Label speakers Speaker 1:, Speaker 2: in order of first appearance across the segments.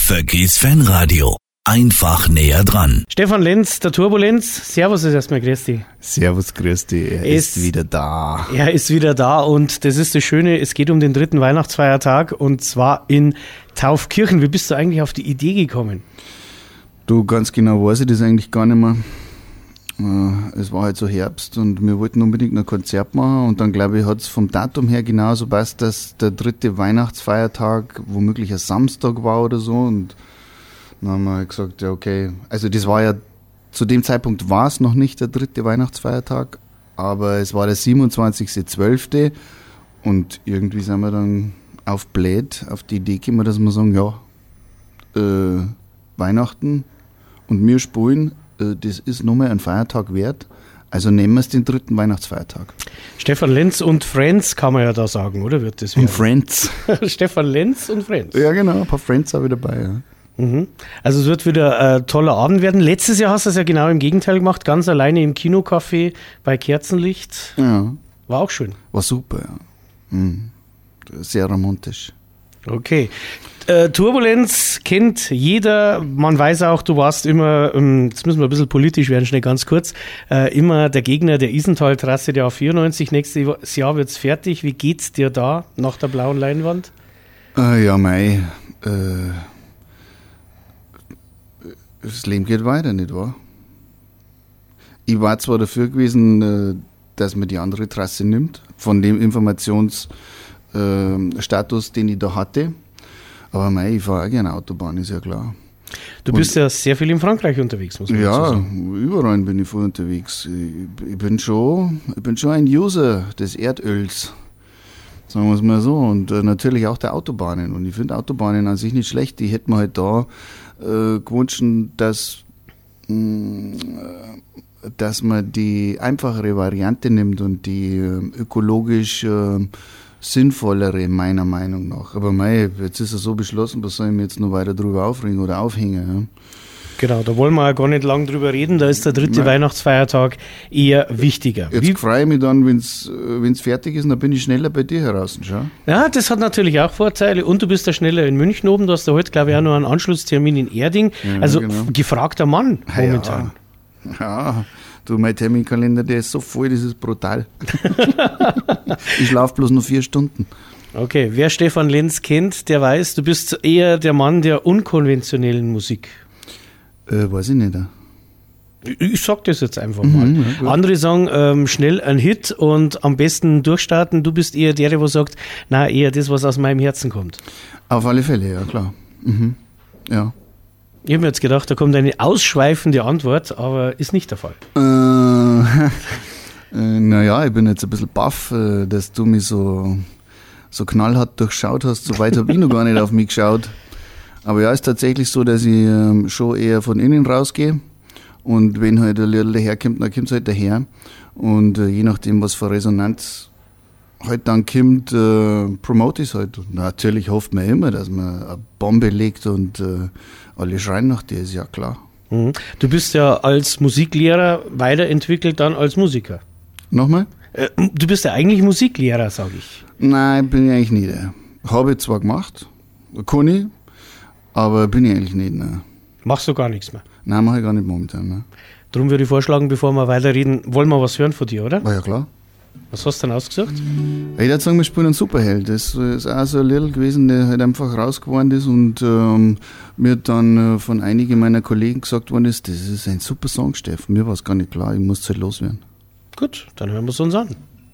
Speaker 1: Vöckis Fanradio. Einfach näher dran.
Speaker 2: Stefan Lenz, der Turbulenz. Servus ist erstmal, grüß dich.
Speaker 3: Servus, grüß dich. Er ist wieder da.
Speaker 2: Er ist wieder da und das ist das Schöne, es geht um den 3. Weihnachtsfeiertag und zwar in Taufkirchen. Wie bist du eigentlich auf die Idee gekommen?
Speaker 3: Du, ganz genau weiß ich das eigentlich gar nicht mehr. Es war halt so Herbst und wir wollten unbedingt ein Konzert machen und dann glaube ich, hat es vom Datum her genauso passt, dass der 3. Weihnachtsfeiertag womöglich ein Samstag war oder so und dann haben wir halt gesagt, ja okay, also das war ja, zu dem Zeitpunkt war es noch nicht der 3. Weihnachtsfeiertag, aber es war der 27.12. und irgendwie sind wir dann auf die Idee gekommen, dass wir sagen, ja, Weihnachten und wir spielen, das ist nochmal ein Feiertag wert, also nehmen wir es den 3. Weihnachtsfeiertag.
Speaker 2: Stefan Lenz und Friends kann man ja da sagen, oder wird das werden?
Speaker 3: Und Friends.
Speaker 2: Stefan Lenz und Friends.
Speaker 3: Ja genau, ein paar Friends habe ich dabei, ja.
Speaker 2: Also es wird wieder ein toller Abend werden. Letztes Jahr hast du es ja genau im Gegenteil gemacht, ganz alleine im Kinocafé bei Kerzenlicht.
Speaker 3: Ja.
Speaker 2: War auch schön.
Speaker 3: War super, ja. Sehr romantisch.
Speaker 2: Okay. Turbulenz kennt jeder. Man weiß auch, du warst immer, jetzt müssen wir ein bisschen politisch werden, schnell ganz kurz, immer der Gegner der Isental-Trasse der A94. Nächstes Jahr wird es fertig. Wie geht's dir da nach der blauen Leinwand?
Speaker 3: Ja, mei. Das Leben geht weiter, nicht wahr? Ich war zwar dafür gewesen, dass man die andere Trasse nimmt, von dem Informationsstatus, den ich da hatte. Aber mei, ich fahre auch gerne Autobahn, ist ja klar.
Speaker 2: Du bist ja sehr viel in Frankreich unterwegs, muss man sagen.
Speaker 3: Ja, überall bin ich voll unterwegs. Ich bin schon ein User des Erdöls, sagen wir es mal so. Und natürlich auch der Autobahnen. Und ich finde Autobahnen an sich nicht schlecht. Die hätten wir halt da gewünscht, dass man die einfachere Variante nimmt und die ökologisch sinnvollere, meiner Meinung nach. Aber mei, jetzt ist es so beschlossen, was soll ich mir jetzt noch weiter drüber aufregen oder aufhängen? Ja?
Speaker 2: Genau, da wollen wir ja gar nicht lang drüber reden, da ist der 3. Weihnachtsfeiertag eher wichtiger.
Speaker 3: Jetzt freue ich mich dann, wenn's fertig ist, dann bin ich schneller bei dir heraus. Schau.
Speaker 2: Ja, das hat natürlich auch Vorteile und du bist ja schneller in München oben, du hast ja heute, glaube ich, auch noch einen Anschlusstermin in Erding. Ja, also genau. Gefragter Mann momentan.
Speaker 3: Ja, du, mein Terminkalender, der ist so voll, das ist brutal. Ich schlafe bloß nur 4 Stunden.
Speaker 2: Okay, wer Stefan Lenz kennt, der weiß, du bist eher der Mann der unkonventionellen Musik.
Speaker 3: Weiß ich nicht.
Speaker 2: Ich sag das jetzt einfach mal. Ja, andere sagen, schnell ein Hit und am besten durchstarten. Du bist eher der sagt, na eher das, was aus meinem Herzen kommt.
Speaker 3: Auf alle Fälle, ja klar. Ja.
Speaker 2: Ich habe mir jetzt gedacht, da kommt eine ausschweifende Antwort, aber ist nicht der Fall.
Speaker 3: Naja, ich bin jetzt ein bisschen baff, dass du mich so knallhart durchschaut hast. So weit habe ich noch gar nicht auf mich geschaut. Aber ja, ist tatsächlich so, dass ich schon eher von innen rausgehe. Und wenn halt ein Lied daherkommt, dann kommt es halt daher. Und je nachdem, was für Resonanz halt dann kommt, promote ich es halt. Und natürlich hofft man immer, dass man eine Bombe legt und alle schreien nach dir, ist ja klar.
Speaker 2: Du bist ja als Musiklehrer weiterentwickelt dann als Musiker.
Speaker 3: Nochmal?
Speaker 2: Du bist ja eigentlich Musiklehrer, sage ich.
Speaker 3: Nein, bin ich eigentlich nicht. Habe ich zwar gemacht, kann ich, aber bin ich eigentlich nicht. Ne. Machst
Speaker 2: du gar nichts mehr?
Speaker 3: Nein, mache ich gar nicht momentan. Ne.
Speaker 2: Darum würde ich vorschlagen, bevor wir weiterreden, wollen wir was hören von dir, oder?
Speaker 3: Ja, klar.
Speaker 2: Was hast du denn ausgesucht?
Speaker 3: Ich würde sagen, wir spielen einen Superheld. Das ist auch so ein Lied gewesen, der halt einfach rausgeworden ist und mir dann von einigen meiner Kollegen gesagt worden ist, das ist ein super Song, Steffen. Mir war es gar nicht klar, ich muss es halt loswerden.
Speaker 2: Gut, dann hören wir es uns an.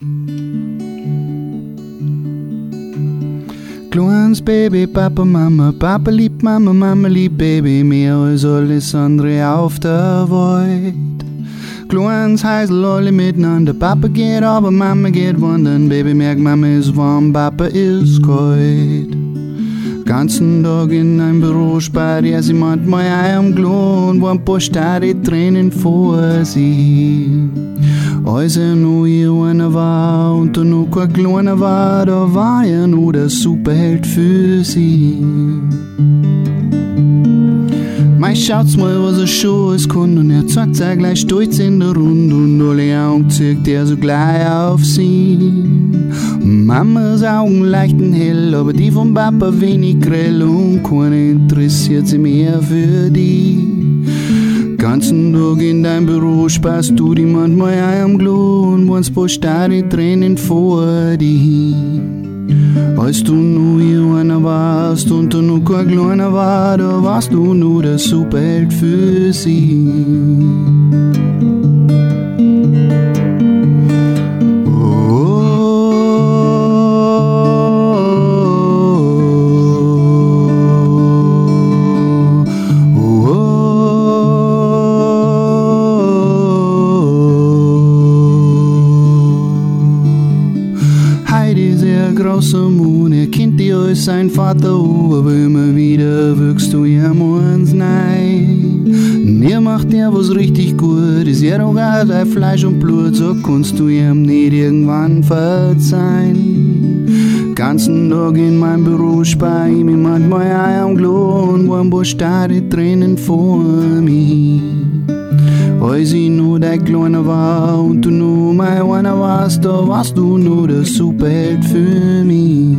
Speaker 3: Kleines Baby, Papa liebt Mama, Mama liebt Baby mehr als alles andere auf der Welt. Kleines Heisel, alle miteinander, Papa geht aber Mama geht wandern, Baby merkt, Mama ist warm, Papa ist kalt. Ganzen Tag in einem Büro spart er sie manchmal ein am Klo und wo ein paar starre Tränen vor sie. Als er noch ihr einer war und er noch kein Kleiner war, da war er nur der Superheld für sie. Mei, schaut's mal, was er schon alles kann und er zeigt er gleich stolz in der Runde und alle Augen zieht er so gleich auf sie. Mamas Augen leuchten hell, aber die von Papa wenig grell und keiner interessiert sich mehr für die. Ganzen Tag in dein Büro sparst du die manchmal ein am Klo und wenn's paar starre Tränen vor dir. Als du nur hier einer warst und du noch kein Kleiner war, da warst du nur der Superheld für sie. Sein Vater, aber immer wieder wirkst du ihm uns nein. Ihr macht der was richtig gut, ist ja doch auch dein Fleisch und Blut, so kannst du ihm nicht irgendwann verzeihen. Ganzen Tag in meinem Büro spar ich mir manchmal ein am Klo und ein paar starre Tränen vor mir. Als ich nur dein Kleiner war und du nur mein einer warst, da warst du nur der Superheld für mich.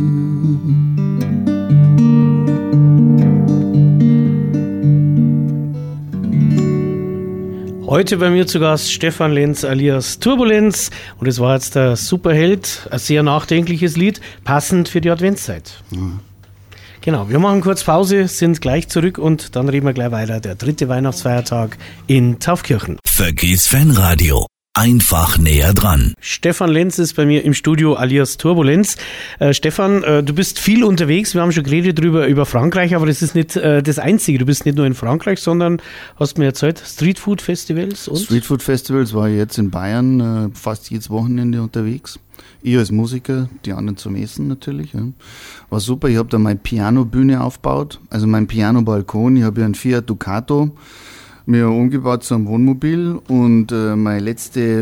Speaker 2: Heute bei mir zu Gast Stefan Lenz alias Turbulenz und es war jetzt der Superheld, ein sehr nachdenkliches Lied, passend für die Adventszeit. Mhm. Genau, wir machen kurz Pause, sind gleich zurück und dann reden wir gleich weiter. Der 3. Weihnachtsfeiertag in Taufkirchen.
Speaker 1: Vergiss Fanradio. Einfach näher dran.
Speaker 2: Stefan Lenz ist bei mir im Studio alias Turbulenz. Stefan, du bist viel unterwegs. Wir haben schon geredet über Frankreich, aber das ist nicht das Einzige. Du bist nicht nur in Frankreich, sondern hast mir erzählt, Streetfood-Festivals und?
Speaker 3: Streetfood-Festivals war ich jetzt in Bayern fast jedes Wochenende unterwegs. Ich als Musiker, die anderen zum Essen natürlich. Ja. War super, ich habe da meine Piano-Bühne aufgebaut, also mein Piano-Balkon. Ich habe ja einen Fiat Ducato mir umgebaut zu einem Wohnmobil und mein letztes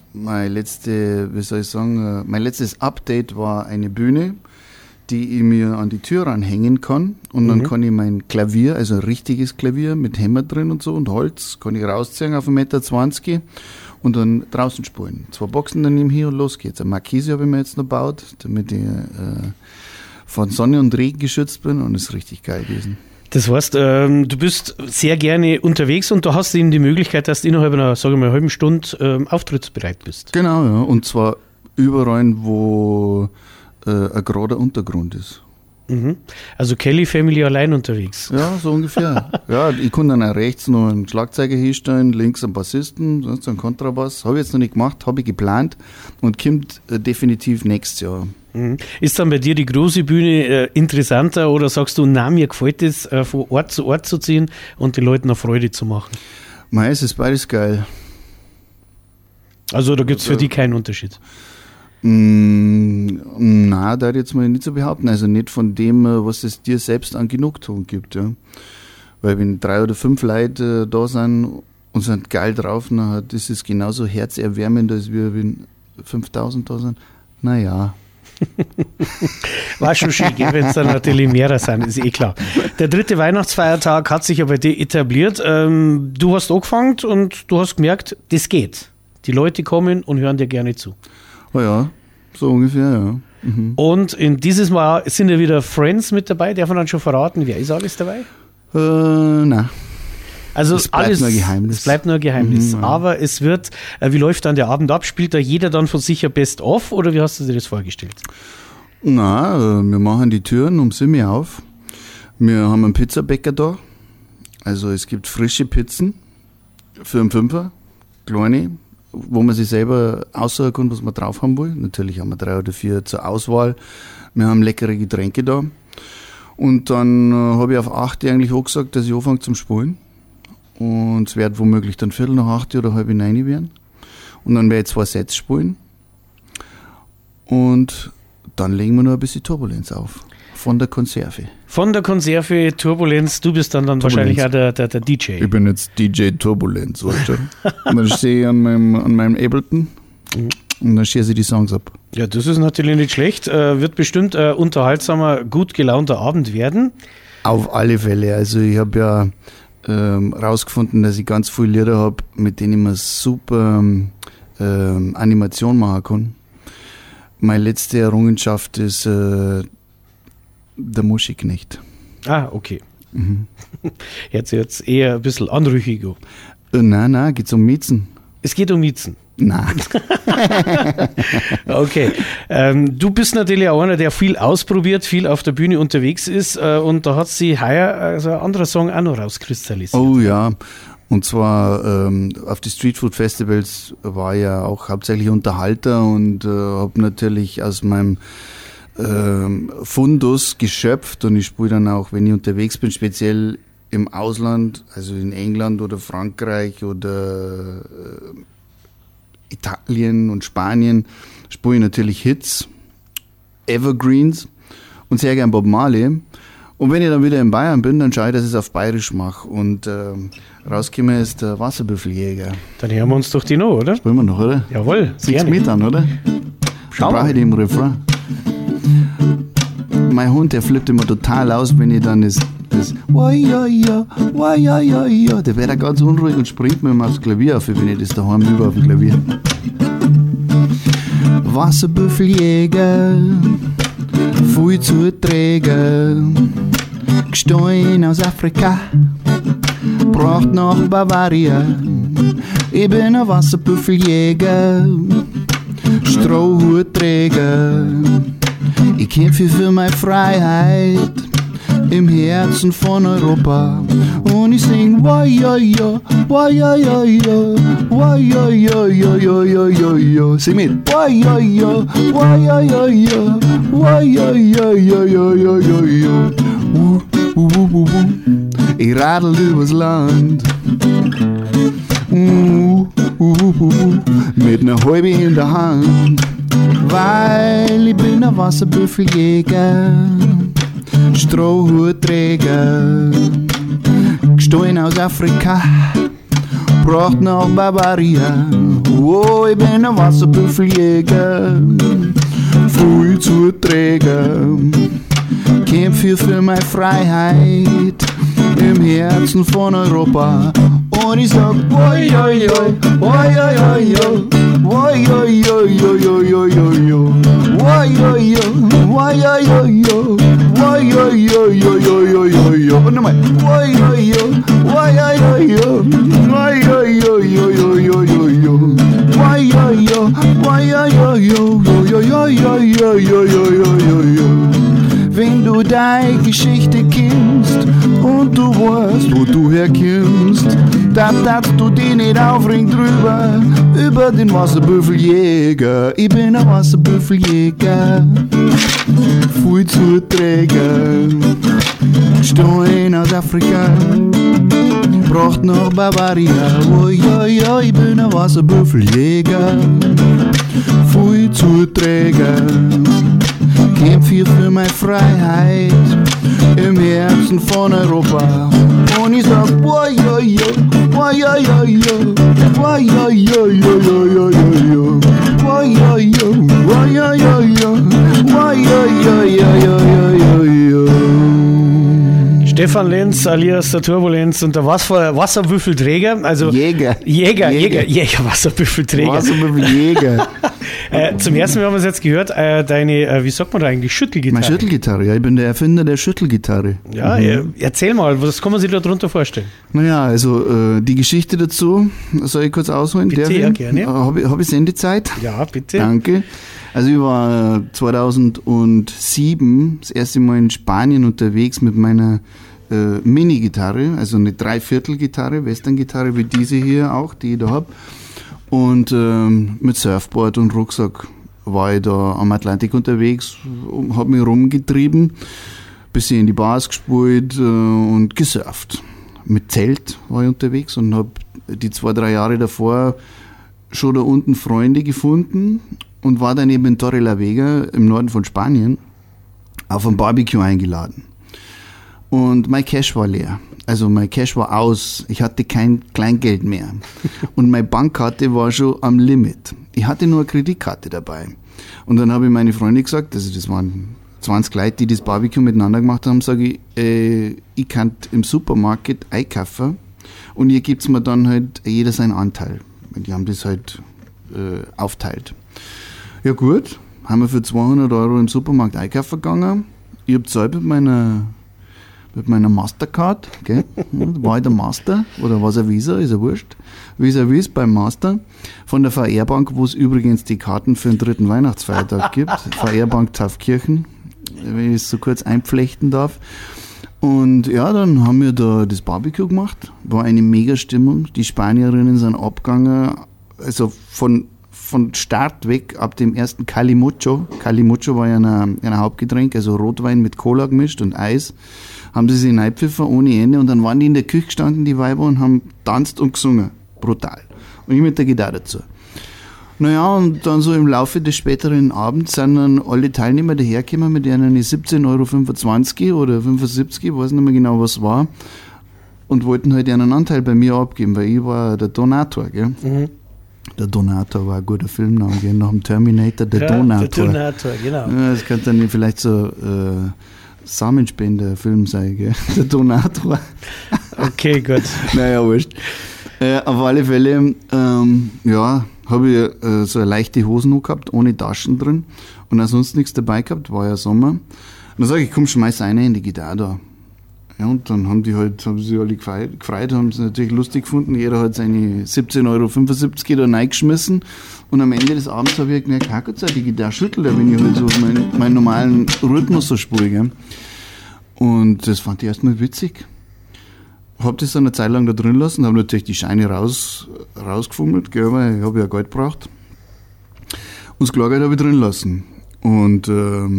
Speaker 3: Update war eine Bühne, die ich mir an die Tür ranhängen kann und dann kann ich mein Klavier, also ein richtiges Klavier mit Hämmer drin und so und Holz, kann ich rausziehen auf 1,20 Meter und dann draußen spielen. 2 Boxen daneben hier und los geht's. Eine Markise habe ich mir jetzt noch gebaut, damit ich von Sonne und Regen geschützt bin und das ist richtig geil gewesen.
Speaker 2: Das heißt, du bist sehr gerne unterwegs und du hast eben die Möglichkeit, dass du innerhalb einer, sage ich mal, halben Stunde auftrittsbereit bist.
Speaker 3: Genau, ja. Und zwar überall, wo ein gerader Untergrund ist.
Speaker 2: Mhm. Also Kelly Family allein unterwegs.
Speaker 3: Ja, so ungefähr. Ja, ich kann dann auch rechts noch einen Schlagzeuger hinstellen, links einen Bassisten, sonst einen Kontrabass. Habe ich jetzt noch nicht gemacht, habe ich geplant und kommt definitiv nächstes Jahr.
Speaker 2: Ist dann bei dir die große Bühne interessanter oder sagst du, na, mir gefällt es, von Ort zu Ort zu ziehen und den Leuten eine Freude zu machen?
Speaker 3: Es ist beides geil.
Speaker 2: Also da gibt es für die keinen Unterschied?
Speaker 3: Na, da jetzt mal nicht so behaupten. Also nicht von dem, was es dir selbst an Genugtuung gibt. Ja. Weil wenn 3 oder 5 Leute da sind und sind geil drauf, dann ist es genauso herzerwärmend, als wenn 5000 da sind. Naja.
Speaker 2: War schon schön, wenn es dann natürlich mehrer sind, ist eh klar. Der 3. Weihnachtsfeiertag hat sich ja bei dir etabliert. Du hast angefangen und du hast gemerkt, das geht. Die Leute kommen und hören dir gerne zu.
Speaker 3: Oh ja, so ungefähr, ja. Mhm.
Speaker 2: Und in dieses Mal sind ja wieder Friends mit dabei. Darf man dann schon verraten, wer ist alles dabei?
Speaker 3: Nein.
Speaker 2: Also
Speaker 3: es bleibt nur ein Geheimnis.
Speaker 2: Es bleibt nur ein Geheimnis.
Speaker 3: Mhm, ja.
Speaker 2: Aber es wird, wie läuft dann der Abend ab? Spielt da jeder dann von sich ein Best-of oder wie hast du dir das vorgestellt?
Speaker 3: Na, wir machen die Türen um 7 Uhr auf. Wir haben einen Pizzabäcker da. Also es gibt frische Pizzen für einen 5er, kleine, wo man sich selber aussuchen kann, was man drauf haben will. Natürlich haben wir 3 oder 4 zur Auswahl. Wir haben leckere Getränke da. Und dann habe ich auf 8 Uhr eigentlich auch gesagt, dass ich anfange zum Spielen. Und es wird womöglich dann 7:45 oder 8:30 werden. Und dann werde ich 2 Sets spielen. Und dann legen wir noch ein bisschen Turbulenz auf. Von der Konserve.
Speaker 2: Von der Konserve Turbulenz. Du bist dann wahrscheinlich auch der DJ.
Speaker 3: Ich bin jetzt DJ Turbulenz, weißt du. Und dann stehe ich an meinem Ableton und dann schieße ich die Songs ab.
Speaker 2: Ja, das ist natürlich nicht schlecht. Wird bestimmt ein unterhaltsamer, gut gelaunter Abend werden.
Speaker 3: Auf alle Fälle. Also ich habe ja rausgefunden, dass ich ganz viele Lieder habe, mit denen ich mir super Animation machen kann. Meine letzte Errungenschaft ist der Muschiknecht.
Speaker 2: Ah, okay. Jetzt eher ein bisschen anrüchiger.
Speaker 3: Nein, geht's um Miezen.
Speaker 2: Es geht um Miezen.
Speaker 3: Nein.
Speaker 2: Okay. Du bist natürlich auch einer, der viel ausprobiert, viel auf der Bühne unterwegs ist und da hat sich heuer also ein anderer Song auch noch rauskristallisiert.
Speaker 3: Oh ja, und zwar auf die Streetfood Festivals war ja auch hauptsächlich Unterhalter und habe natürlich aus meinem Fundus geschöpft und ich spiele dann auch, wenn ich unterwegs bin, speziell im Ausland, also in England oder Frankreich oder Italien und Spanien, spiele ich natürlich Hits, Evergreens und sehr gern Bob Marley. Und wenn ich dann wieder in Bayern bin, dann schaue ich, dass ich es auf Bayerisch mache. Und rausgekommen ist der Wasserbüffeljäger.
Speaker 2: Dann hören wir uns doch die noch, oder?
Speaker 3: Spielen wir noch, oder?
Speaker 2: Jawohl,
Speaker 3: Sing's mit an, oder?
Speaker 2: Schau
Speaker 3: Brauche ich den Refrain. Mein Hund, der flippt immer total aus, wenn ich dann das der wird auch ganz unruhig und springt mir immer aufs Klavier auf, wenn ich das daheim übe auf dem Klavier. Wasserbüffeljäger, viel zu träge, gestohlen aus Afrika, braucht nach Bavaria. Ich bin ein Wasserbüffeljäger, Strohhutträger, ich kämpfe für meine Freiheit im Herzen von Europa und ich sing Wa-ja-ja, Wa-ja-ja-ja, Wa-ja-ja-ja-ja-ja-ja. Sing mit Wa-ja-ja, Wa-ja-ja-ja, Wa-ja-ja-ja-ja-ja-ja. Ich radel übers Land mit ner Halbe in der Hand, weil ich bin ein Wasserbüffeljäger, Strohhutträger, gestohlen aus Afrika, braucht nach Bavaria. Oh, ich bin ein Wasserbüffeljäger, viel zu träger, kämpfe für meine Freiheit im Herzen von Europa. Und ich sag, oi, oi, oi, oi, oi, oi, oi, oi, oi, oi, oi, oi, oi, oi, oi, oi, oi, und nochmal, oi, oi, oi, oi, oi, wenn du deine Geschichte kennst und du weißt, wo du herkommst, dann darfst du dich nicht aufregen drüber, über den Wasserbüffeljäger. Ich bin ein Wasserbüffeljäger, viel zu träger, gestohlen aus Afrika, braucht nach Bavaria. Oh ja, ja, ich bin ein Wasserbüffeljäger, viel zu träger, kämpfe für meine Freiheit im Herzen von Europa. Und ich sag, oi, oi, oi, oi, oi, oi, oi, oi,
Speaker 2: Stefan Lenz alias der Turbulenz und der Wasserbüffelträger, also
Speaker 3: Jäger,
Speaker 2: Wasserbüffelträger.
Speaker 3: Wasserbüffeljäger.
Speaker 2: Zum ersten Mal haben wir es jetzt gehört, deine, wie sagt man da eigentlich, Schüttelgitarre.
Speaker 3: Meine Schüttelgitarre, ja, ich bin der Erfinder der Schüttelgitarre.
Speaker 2: Ja, erzähl mal, was kann man sich da drunter vorstellen?
Speaker 3: Naja, also die Geschichte dazu, soll ich kurz ausholen?
Speaker 2: Bitte, ja, gerne.
Speaker 3: Habe ich Sendezeit?
Speaker 2: Ja, bitte.
Speaker 3: Danke. Also ich war 2007 das erste Mal in Spanien unterwegs mit meiner Mini-Gitarre, also eine Dreiviertel-Gitarre, Western-Gitarre wie diese hier auch, die ich da habe. Und mit Surfboard und Rucksack war ich da am Atlantik unterwegs, habe mich rumgetrieben, bisschen in die Bars gespielt und gesurft. Mit Zelt war ich unterwegs und habe die 2-3 Jahre davor schon da unten Freunde gefunden und war dann eben in Torrelavega im Norden von Spanien auf ein Barbecue eingeladen. Und mein Cash war leer. Also mein Cash war aus. Ich hatte kein Kleingeld mehr. Und meine Bankkarte war schon am Limit. Ich hatte nur eine Kreditkarte dabei. Und dann habe ich meine Freunde gesagt, also das waren 20 Leute, die das Barbecue miteinander gemacht haben, sage ich kann im Supermarkt einkaufen und ihr gebt mir dann halt jeder seinen Anteil. Die haben das halt aufteilt. Ja gut, haben wir für 200 € im Supermarkt einkaufen gegangen. Ich habe gezahlt mit meiner Mastercard, gell? War ich der Master oder was ein Visa, ist ja wurscht. Vis-à-vis beim Master von der VR-Bank, wo es übrigens die Karten für den 3. Weihnachtsfeiertag gibt. VR-Bank Taufkirchen, wenn ich es so kurz einpflechten darf. Und ja, dann haben wir da das Barbecue gemacht. War eine mega Stimmung. Die Spanierinnen sind abgegangen, also von Start weg ab dem ersten Calimocho. Calimocho war ja ein Hauptgetränk, also Rotwein mit Cola gemischt und Eis. Haben sie sich hineingepfiffen ohne Ende und dann waren die in der Küche gestanden, die Weiber, und haben tanzt und gesungen. Brutal. Und ich mit der Gitarre dazu. Naja, und dann so im Laufe des späteren Abends sind dann alle Teilnehmer dahergekommen, mit denen ich 17,25 € oder 75, weiß nicht mehr genau, was war, und wollten halt einen Anteil bei mir abgeben, weil ich war der Donator, gell? Mhm. Der Donator war ein guter Filmname, gell? Nach dem Terminator, der Donator. Der Donator, genau. Ja, das könnte dann vielleicht so Samenspender-Film sein, gell? Der Donator.
Speaker 2: Okay, gut.
Speaker 3: Naja, wurscht. Auf alle Fälle, habe ich so eine leichte Hosen noch gehabt, ohne Taschen drin und ansonsten nichts dabei gehabt, war ja Sommer. Und dann sage ich, komm, schmeiß eine in die Gitarre da. Ja, und dann haben sie alle gefreut, haben sie natürlich lustig gefunden. Jeder hat seine 17,75 € da reingeschmissen. Und am Ende des Abends habe ich gemerkt, Gott, die Gitarre schüttelt, wenn ich halt so meinen normalen Rhythmus so spiele. Gell? Und das fand ich erstmal witzig. Habe das dann eine Zeit lang da drin lassen, habe natürlich die Scheine rausgefummelt, gell, weil ich habe ja Geld gebraucht. Und das Klargeld habe ich drin lassen. Und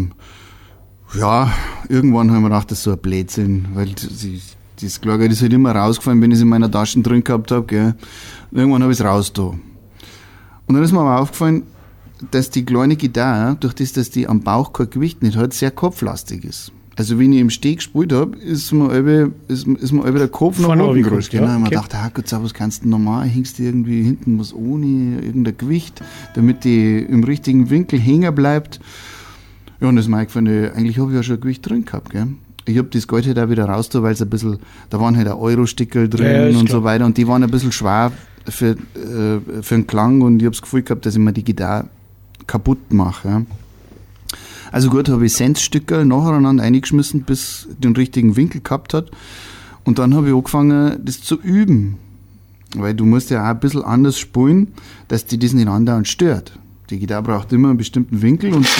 Speaker 3: irgendwann haben wir gedacht, das ist so ein Blödsinn, weil das Klargeld ist halt immer rausgefallen, wenn ich es in meiner Tasche drin gehabt habe. Gell. Irgendwann habe ich es raus da. Und dann ist mir aber aufgefallen, dass die kleine Gitarre, durch das, dass die am Bauch kein Gewicht nicht hat, sehr kopflastig ist. Also wenn ich im Steg gespielt habe, ist mir der Kopf nach oben gerutscht. Genau, ich mir gedacht, Gott, was kannst du normal, hängst du irgendwie hinten was ohne irgendein Gewicht, damit die im richtigen Winkel hängen bleibt. Ja, und das ist mir eingefallen, eigentlich habe ich ja schon ein Gewicht drin gehabt, gell. Ich habe das Geld halt auch wieder raus, weil es ein bisschen, da waren halt auch Euro-Stickel drin und so weiter und die waren ein bisschen schwer für den Klang und ich habe das Gefühl gehabt, dass ich mir die Gitarre kaputt mache. Ja. Also gut, habe ich Centstücke nacheinander eingeschmissen, bis den richtigen Winkel gehabt hat. Und dann habe ich angefangen, das zu üben. Weil du musst ja auch ein bisschen anders spielen, dass die das nicht andauernd stört. Die Gitarre braucht immer einen bestimmten Winkel und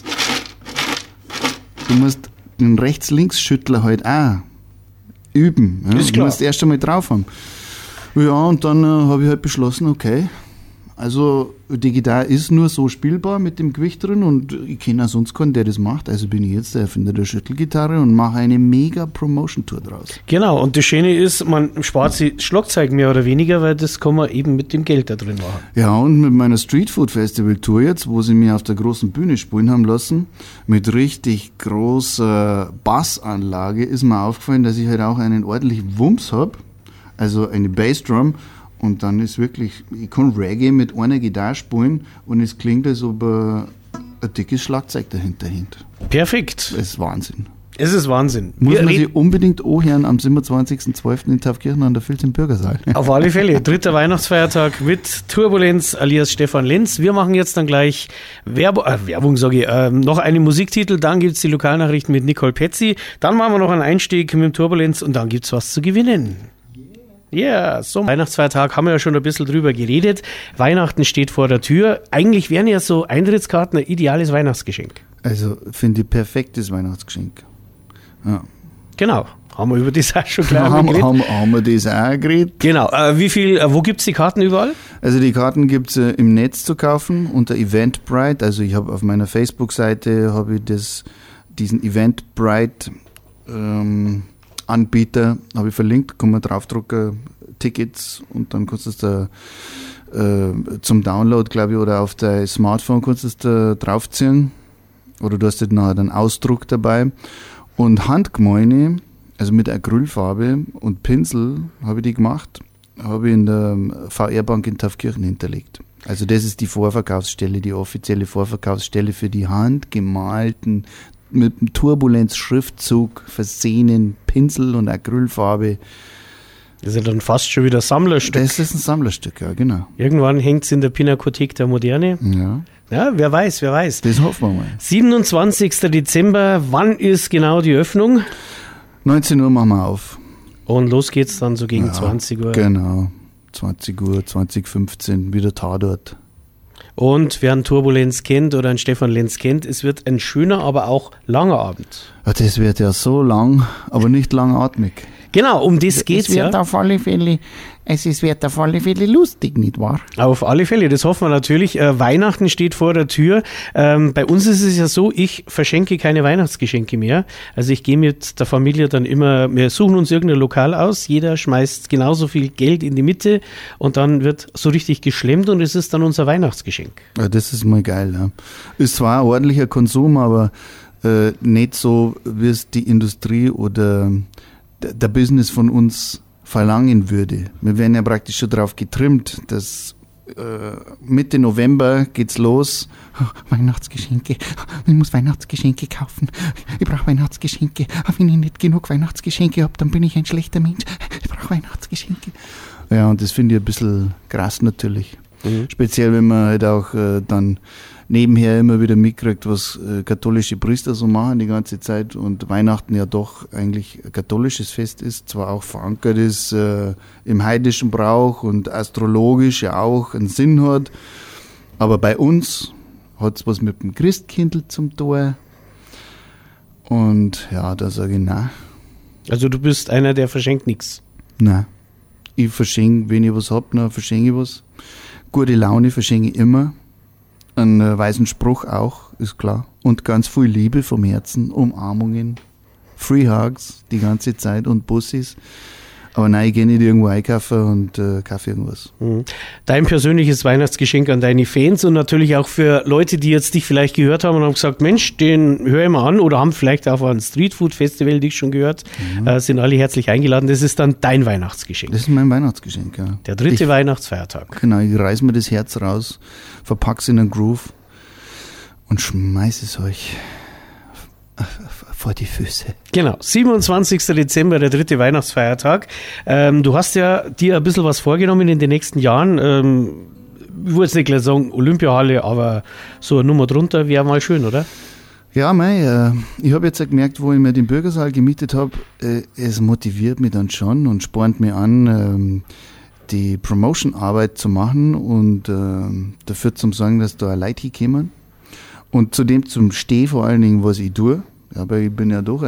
Speaker 3: du musst den Rechts-Links-Schüttler halt auch üben. Ja? Du musst erst einmal drauf haben. Ja, und dann habe ich halt beschlossen, okay, also die Gitarre ist nur so spielbar mit dem Gewicht drin und ich kenne auch sonst keinen, der das macht. Also bin ich jetzt der Erfinder der Schüttelgitarre und mache eine mega Promotion-Tour draus.
Speaker 2: Genau, und das Schöne ist, man spart sich Schlagzeug mehr oder weniger, weil das kann man eben mit dem Geld da drin machen.
Speaker 3: Ja, und mit meiner Streetfood-Festival-Tour jetzt, wo sie mir auf der großen Bühne spielen haben lassen, mit richtig großer Bassanlage, ist mir aufgefallen, dass ich halt auch einen ordentlichen Wumms habe, also eine Bassdrum. Und dann ist wirklich, ich kann Reggae mit einer Gitarre spielen und es klingt, als ob ein dickes Schlagzeug dahinter hängt.
Speaker 2: Perfekt.
Speaker 3: Das ist Wahnsinn.
Speaker 2: Es ist Wahnsinn.
Speaker 3: Muss man sich unbedingt anhören am 27.12. in Taufkirchen an der Vils im Bürgersaal.
Speaker 2: Auf alle Fälle. 3. Weihnachtsfeiertag mit Turbulenz alias Stefan Lenz. Wir machen jetzt dann gleich noch einen Musiktitel, dann gibt es die Lokalnachrichten mit Nicole Petzi, dann machen wir noch einen Einstieg mit dem Turbulenz und dann gibt es was zu gewinnen. Ja, so Weihnachtsfeiertag haben wir ja schon ein bisschen drüber geredet. Weihnachten steht vor der Tür. Eigentlich wären ja so Eintrittskarten ein ideales Weihnachtsgeschenk.
Speaker 3: Also finde ich perfektes Weihnachtsgeschenk. Ja.
Speaker 2: Genau. Haben wir über das auch schon klar
Speaker 3: geredet? Haben wir das auch geredet?
Speaker 2: Genau. Wo gibt es die Karten überall?
Speaker 3: Also die Karten gibt es im Netz zu kaufen unter Eventbrite. Also ich habe auf meiner Facebook-Seite diesen Eventbrite Anbieter habe ich verlinkt, kann man draufdrucken, Tickets und dann kannst du es da zum Download, glaube ich, oder auf dein Smartphone kannst du es da draufziehen oder du hast halt nachher einen Ausdruck dabei und Handgemeine, also mit Acrylfarbe und Pinsel habe ich die gemacht, habe ich in der VR-Bank in Taufkirchen hinterlegt. Also das ist die Vorverkaufsstelle, die offizielle Vorverkaufsstelle für die handgemalten mit einem Turbulenz-Schriftzug versehenen Pinsel und Acrylfarbe
Speaker 2: Das ist ja dann fast schon wieder Sammlerstück.
Speaker 3: Das ist ein Sammlerstück, ja, genau.
Speaker 2: Irgendwann hängt es in der Pinakothek der Moderne.
Speaker 3: Ja.
Speaker 2: Ja, wer weiß.
Speaker 3: Das hoffen wir mal.
Speaker 2: 27. Dezember, wann ist genau die Öffnung?
Speaker 3: 19 Uhr machen wir auf.
Speaker 2: Und los geht's dann so gegen 20 Uhr.
Speaker 3: Genau, 20 Uhr, 20:15, wieder Tatort.
Speaker 2: Und wer einen Turbulenz kennt oder einen Stefan Lenz kennt, es wird ein schöner, aber auch langer Abend.
Speaker 3: Ja, das wird ja so lang, aber nicht langatmig.
Speaker 2: Genau, um das geht's ja.
Speaker 3: Es wird auf alle Fälle lustig, nicht wahr?
Speaker 2: Auf alle Fälle, das hoffen wir natürlich. Weihnachten steht vor der Tür. Bei uns ist es ja so, ich verschenke keine Weihnachtsgeschenke mehr. Also ich gehe mit der Familie dann immer, wir suchen uns irgendein Lokal aus, jeder schmeißt genauso viel Geld in die Mitte und dann wird so richtig geschlemmt und es ist dann unser Weihnachtsgeschenk.
Speaker 3: Ja, das ist mal geil. Ja. Ist zwar ein ordentlicher Konsum, aber nicht so, wie es die Industrie oder der Business von uns verlangen würde. Wir werden ja praktisch schon darauf getrimmt, dass Mitte November geht's los. Oh, Weihnachtsgeschenke. Ich muss Weihnachtsgeschenke kaufen. Ich brauche Weihnachtsgeschenke. Wenn ich nicht genug Weihnachtsgeschenke habe, dann bin ich ein schlechter Mensch. Ich brauche Weihnachtsgeschenke. Ja, und das finde ich ein bisschen krass natürlich. Speziell, wenn man halt auch dann nebenher immer wieder mitkriegt, was katholische Priester so machen die ganze Zeit und Weihnachten ja doch eigentlich ein katholisches Fest ist, zwar auch verankert ist im heidnischen Brauch und astrologisch ja auch einen Sinn hat, aber bei uns hat es was mit dem Christkindl zum Tor und ja, da sage ich nein.
Speaker 2: Also du bist einer, der verschenkt nichts.
Speaker 3: Nein, ich verschenke, wenn ich was hab, dann verschenke ich was. Gute Laune verschenke ich immer. Einen weisen Spruch auch, ist klar. Und ganz viel Liebe vom Herzen, Umarmungen, Free Hugs die ganze Zeit und Bussis. Aber nein, ich gehe nicht irgendwo einkaufen und kaufe irgendwas.
Speaker 2: Dein persönliches Weihnachtsgeschenk an deine Fans und natürlich auch für Leute, die jetzt dich vielleicht gehört haben und haben gesagt, Mensch, den höre ich mal an oder haben vielleicht auch ein Streetfood-Festival dich schon gehört, sind alle herzlich eingeladen. Das ist dann dein Weihnachtsgeschenk.
Speaker 3: Das ist mein Weihnachtsgeschenk, ja.
Speaker 2: Der dritte Weihnachtsfeiertag.
Speaker 3: Genau, ich reiß mir das Herz raus, verpack's in einen Groove und schmeiß es euch vor die Füße.
Speaker 2: Genau, 27. Dezember, der dritte Weihnachtsfeiertag. Du hast ja dir ein bisschen was vorgenommen in den nächsten Jahren. Ich würde jetzt nicht gleich sagen Olympiahalle, aber so eine Nummer drunter wäre mal schön, oder?
Speaker 3: Ja, ich habe jetzt gemerkt, wo ich mir den Bürgersaal gemietet habe, es motiviert mich dann schon und spornt mich an, die Promotion-Arbeit zu machen und dafür zu sorgen, dass da Leute hinkommen. Und zudem zum Stehen vor allen Dingen, was ich tue. Aber ich bin ja doch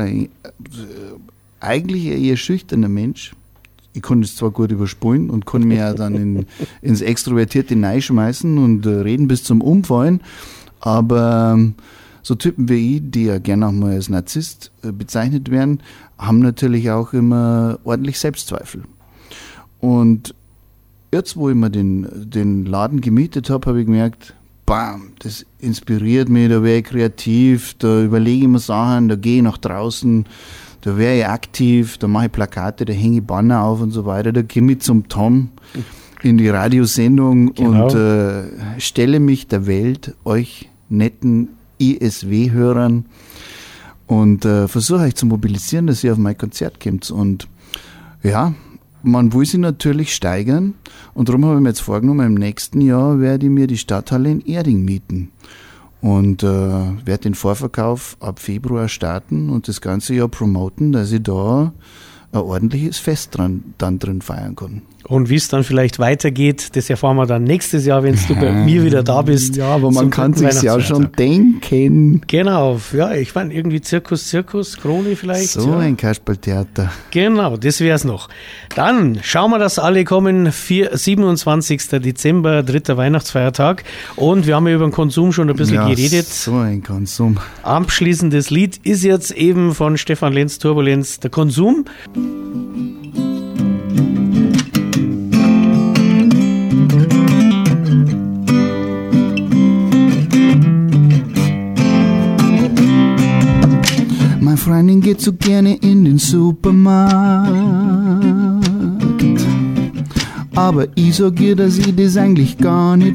Speaker 3: eigentlich ein eher schüchterner Mensch. Ich kann das zwar gut überspulen und kann mich ja dann ins Extrovertierte reinschmeißen und reden bis zum Umfallen. Aber so Typen wie ich, die ja gerne auch mal als Narzisst bezeichnet werden, haben natürlich auch immer ordentlich Selbstzweifel. Und jetzt, wo ich mir den Laden gemietet habe, habe ich gemerkt, bam, das inspiriert mich, da wäre ich kreativ, da überlege ich mir Sachen, da gehe ich nach draußen, da wäre ich aktiv, da mache ich Plakate, da hänge ich Banner auf und so weiter, da gehe ich zum Tom in die Radiosendung und stelle mich der Welt, euch netten ISW-Hörern und versuche euch zu mobilisieren, dass ihr auf mein Konzert kommt. Und ja, man will sich natürlich steigern und darum habe ich mir jetzt vorgenommen, im nächsten Jahr werde ich mir die Stadthalle in Erding mieten und werde den Vorverkauf ab Februar starten und das ganze Jahr promoten, dass ich da ein ordentliches Fest dann drin feiern kann.
Speaker 2: Und wie es dann vielleicht weitergeht, das erfahren wir dann nächstes Jahr, wenn du bei mir wieder da bist.
Speaker 3: Ja, aber man kann sich ja schon denken.
Speaker 2: Genau, ja, ich meine irgendwie Zirkus, Krone vielleicht.
Speaker 3: So ein Kasperltheater.
Speaker 2: Genau, das wär's noch. Dann schauen wir, dass alle kommen. 27. Dezember, dritter Weihnachtsfeiertag. Und wir haben ja über den Konsum schon ein bisschen geredet.
Speaker 3: So ein Konsum.
Speaker 2: Abschließendes Lied ist jetzt eben von Stefan Lenz, Turbulenz, der Konsum.
Speaker 3: Meine Freundin geht so gerne in den Supermarkt, aber ich sag ihr, dass ich das eigentlich gar nicht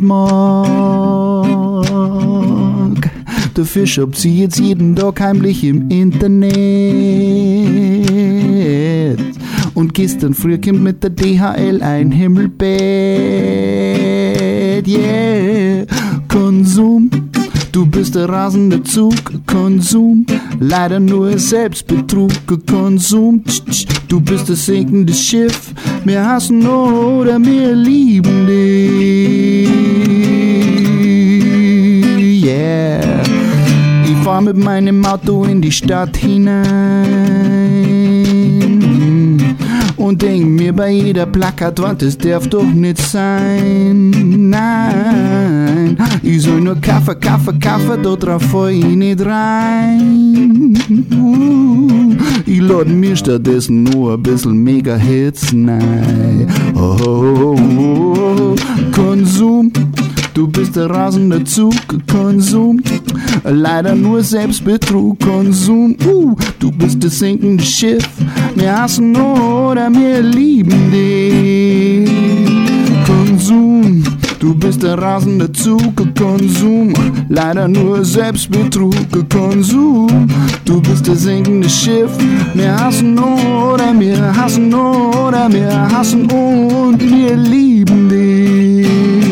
Speaker 3: mag. Dafür shoppt sie jetzt jeden Tag heimlich im Internet Und gestern früh kommt mit der DHL ein Himmelbett. Yeah, Konsum. Du bist der rasende Zug, Konsum, leider nur Selbstbetrug, Konsum. Du bist das sinkende Schiff, wir hassen oder wir lieben dich. Yeah, ich fahr mit meinem Auto in die Stadt hinein und denk mir bei jeder Plakatwand, es darf doch nicht sein. Nein, ich soll nur Kaffee, dort drauf fall ich nicht rein. Ich lade mir stattdessen nur ein bisschen Mega-Hits, nein. Oh, Konsum. Du bist der rasende Zug, Konsum, leider nur Selbstbetrug, Konsum. Du bist das sinkende Schiff, wir hassen oder wir lieben dich, Konsum. Du bist der rasende Zug, Konsum, leider nur Selbstbetrug, Konsum. Du bist das sinkende Schiff, wir hassen oder wir hassen oder wir hassen und wir lieben dich.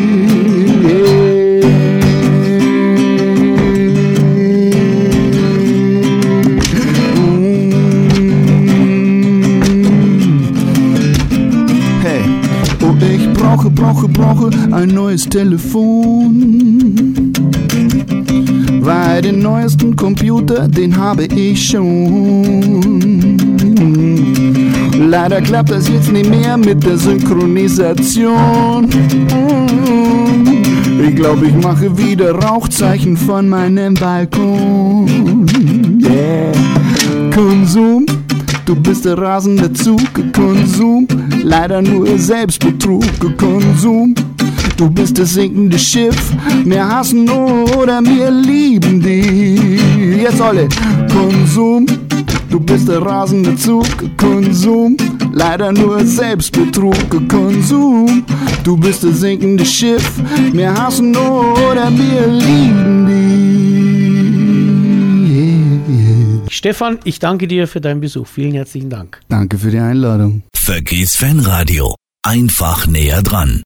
Speaker 3: Brauche ein neues Telefon, weil den neuesten Computer, den habe ich schon. Leider klappt das jetzt nicht mehr mit der Synchronisation. Ich glaube, ich mache wieder Rauchzeichen von meinem Balkon. Yeah, Konsum. Du bist der rasende Zug, Konsum, leider nur Selbstbetrug, Konsum. Du bist das sinkende Schiff, wir hassen oder wir lieben dich. Jetzt alle, Konsum. Du bist der rasende Zug, Konsum, leider nur Selbstbetrug, Konsum. Du bist das sinkende Schiff, wir hassen oder wir lieben dich.
Speaker 2: Stefan, ich danke dir für deinen Besuch. Vielen herzlichen Dank.
Speaker 3: Danke für die Einladung.
Speaker 1: Verkehrsfanradio. Einfach näher dran.